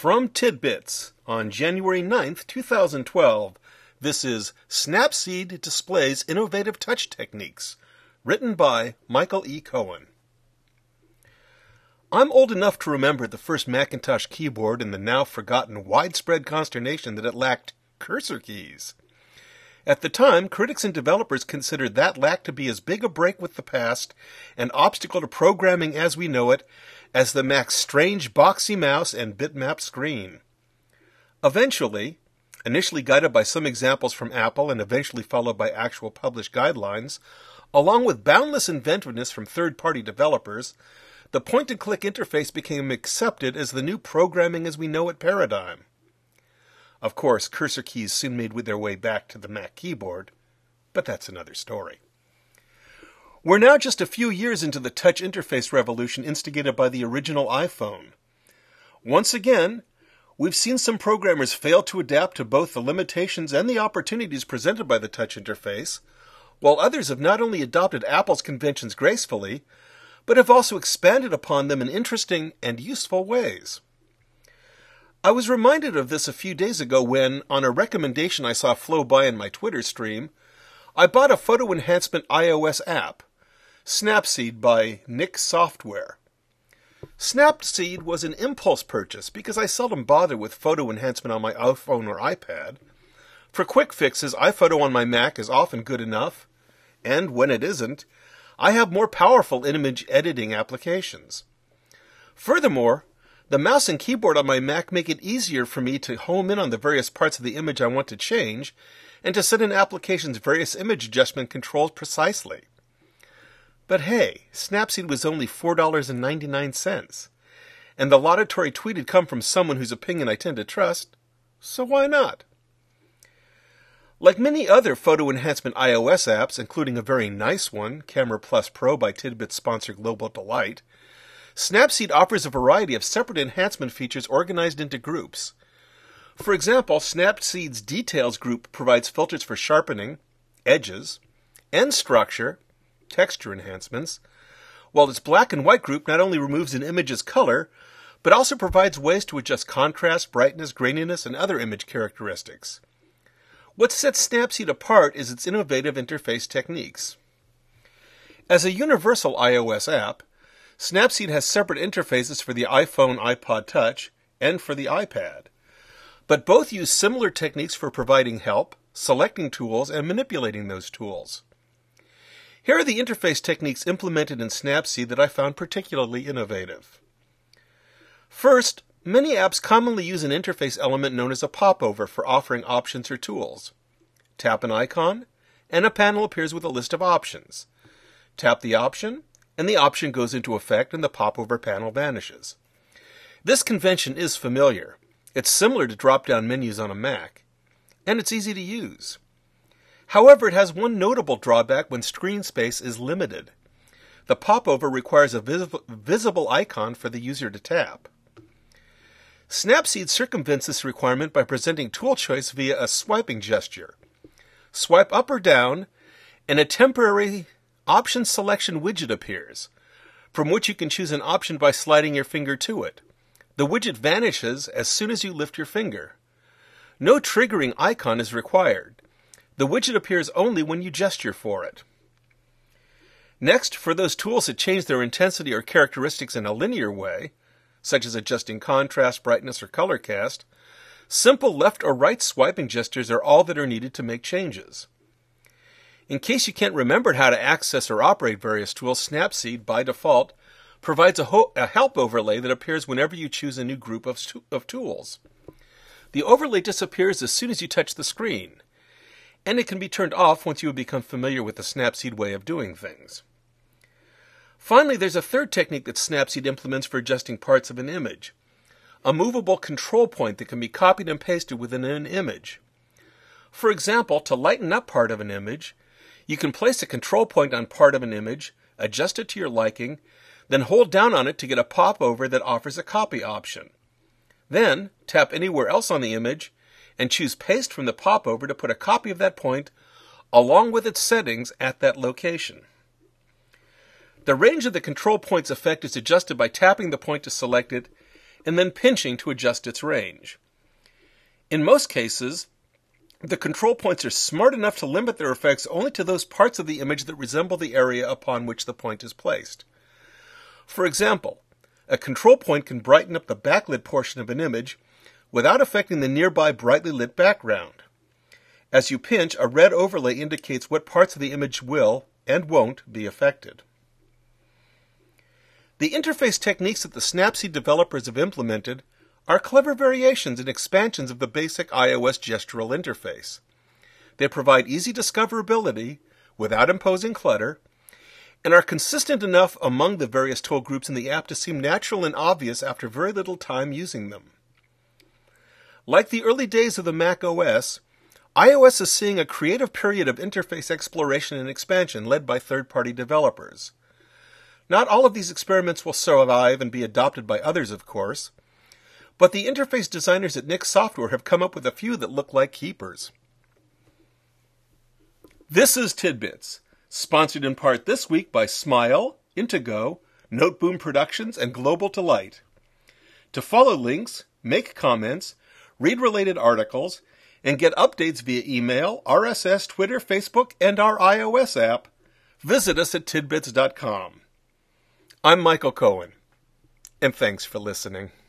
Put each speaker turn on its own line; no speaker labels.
From Tidbits on January 9th, 2012, this is Snapseed Displays Innovative Touch Techniques, written by Michael E. Cohen. I'm old enough to remember the first Macintosh keyboard and the now forgotten widespread consternation that it lacked cursor keys. At the time, critics and developers considered that lack to be as big a break with the past, an obstacle to programming as we know it, as the Mac's strange boxy mouse and bitmap screen. Eventually, initially guided by some examples from Apple and eventually followed by actual published guidelines, along with boundless inventiveness from third-party developers, the point-and-click interface became accepted as the new programming as we know it paradigm. Of course, cursor keys soon made their way back to the Mac keyboard, but that's another story. We're now just a few years into the touch interface revolution instigated by the original iPhone. Once again, we've seen some programmers fail to adapt to both the limitations and the opportunities presented by the touch interface, while others have not only adopted Apple's conventions gracefully, but have also expanded upon them in interesting and useful ways. I was reminded of this a few days ago when, on a recommendation I saw flow by in my Twitter stream, I bought a photo enhancement iOS app, Snapseed by Nik Software. Snapseed was an impulse purchase because I seldom bother with photo enhancement on my iPhone or iPad. For quick fixes, iPhoto on my Mac is often good enough, and when it isn't, I have more powerful image editing applications. Furthermore, the mouse and keyboard on my Mac make it easier for me to home in on the various parts of the image I want to change and to set an application's various image adjustment controls precisely. But hey, Snapseed was only $4.99, and the laudatory tweet had come from someone whose opinion I tend to trust, so why not? Like many other photo enhancement iOS apps, including a very nice one, Camera Plus Pro by Tidbits sponsor Global Delight, Snapseed offers a variety of separate enhancement features organized into groups. For example, Snapseed's Details group provides filters for sharpening, edges, and structure, texture enhancements, while its black and white group not only removes an image's color, but also provides ways to adjust contrast, brightness, graininess, and other image characteristics. What sets Snapseed apart is its innovative interface techniques. As a universal iOS app, Snapseed has separate interfaces for the iPhone, iPod Touch, and for the iPad. But both use similar techniques for providing help, selecting tools, and manipulating those tools. Here are the interface techniques implemented in Snapseed that I found particularly innovative. First, many apps commonly use an interface element known as a popover for offering options or tools. Tap an icon, and a panel appears with a list of options. Tap the option, and the option goes into effect and the popover panel vanishes. This convention is familiar. It's similar to drop-down menus on a Mac, and it's easy to use. However, it has one notable drawback when screen space is limited. The popover requires a visible icon for the user to tap. Snapseed circumvents this requirement by presenting tool choice via a swiping gesture. Swipe up or down, and a temporary option selection widget appears, from which you can choose an option by sliding your finger to it. The widget vanishes as soon as you lift your finger. No triggering icon is required. The widget appears only when you gesture for it. Next, for those tools that change their intensity or characteristics in a linear way, such as adjusting contrast, brightness, or color cast, simple left or right swiping gestures are all that are needed to make changes. In case you can't remember how to access or operate various tools, Snapseed, by default, provides a help overlay that appears whenever you choose a new group of tools. The overlay disappears as soon as you touch the screen, and it can be turned off once you have become familiar with the Snapseed way of doing things. Finally, there's a third technique that Snapseed implements for adjusting parts of an image, a movable control point that can be copied and pasted within an image. For example, to lighten up part of an image, you can place a control point on part of an image, adjust it to your liking, then hold down on it to get a popover that offers a copy option. Then, tap anywhere else on the image, and choose Paste from the popover to put a copy of that point, along with its settings, at that location. The range of the control point's effect is adjusted by tapping the point to select it, and then pinching to adjust its range. In most cases, the control points are smart enough to limit their effects only to those parts of the image that resemble the area upon which the point is placed. For example, a control point can brighten up the backlit portion of an image without affecting the nearby brightly lit background. As you pinch, a red overlay indicates what parts of the image will and won't be affected. The interface techniques that the Snapseed developers have implemented are clever variations and expansions of the basic iOS gestural interface. They provide easy discoverability without imposing clutter, and are consistent enough among the various tool groups in the app to seem natural and obvious after very little time using them. Like the early days of the Mac OS, iOS is seeing a creative period of interface exploration and expansion led by third-party developers. Not all of these experiments will survive and be adopted by others, of course, but the interface designers at Nix Software have come up with a few that look like keepers. This is Tidbits, sponsored in part this week by Smile, Intego, Noteboom Productions, and Global Delight. To follow links, make comments, read related articles, and get updates via email, RSS, Twitter, Facebook, and our iOS app, visit us at tidbits.com. I'm Michael Cohen, and thanks for listening.